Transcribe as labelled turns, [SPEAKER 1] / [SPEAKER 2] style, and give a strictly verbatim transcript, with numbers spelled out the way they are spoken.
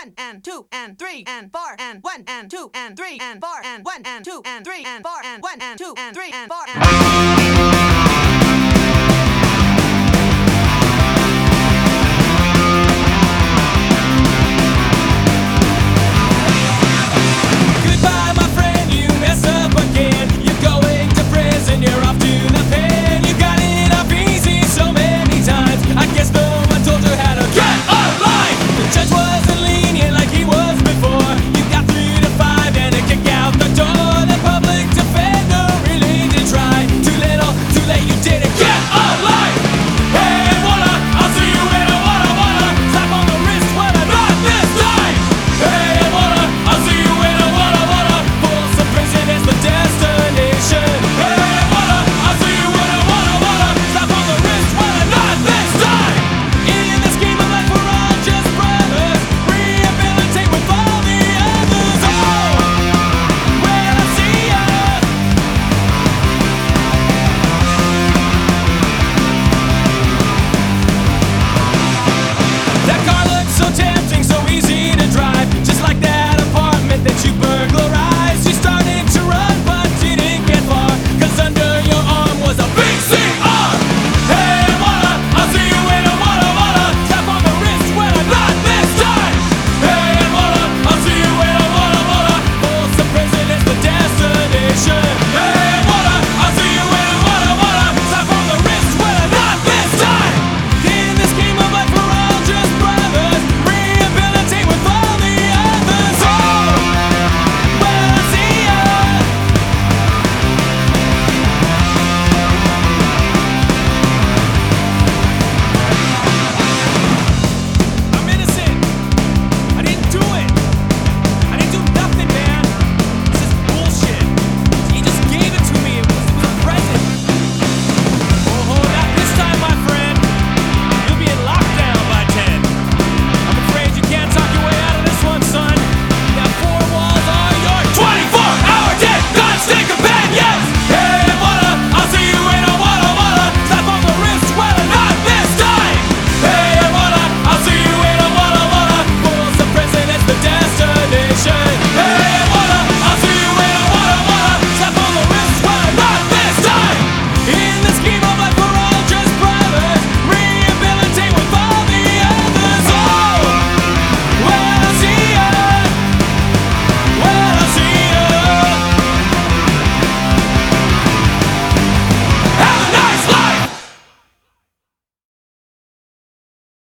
[SPEAKER 1] one and two and three and four and one and two and three and four and one and two and three and four and one and two and three and four and